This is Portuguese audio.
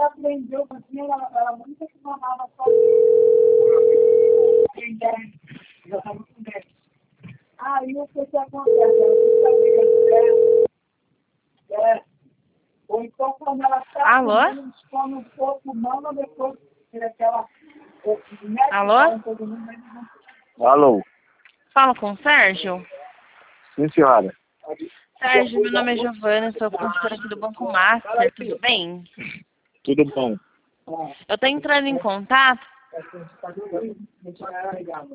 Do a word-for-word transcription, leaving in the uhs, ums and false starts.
ela aprendeu assim, ela, ela nunca se mamava só. Já estava com dez. Aí o que que acontece? Ela fica brigando dela. É. Ou então quando ela está Alô? come um pouco, mama, depois tira aquela. Alô? Todo mundo, mas não. Alô? Fala com o Sérgio? Sim, senhora. Sérgio, meu nome é Giovana, sou consultora aqui do Banco Master, tudo bem? Tudo bom? Eu tô entrando em contato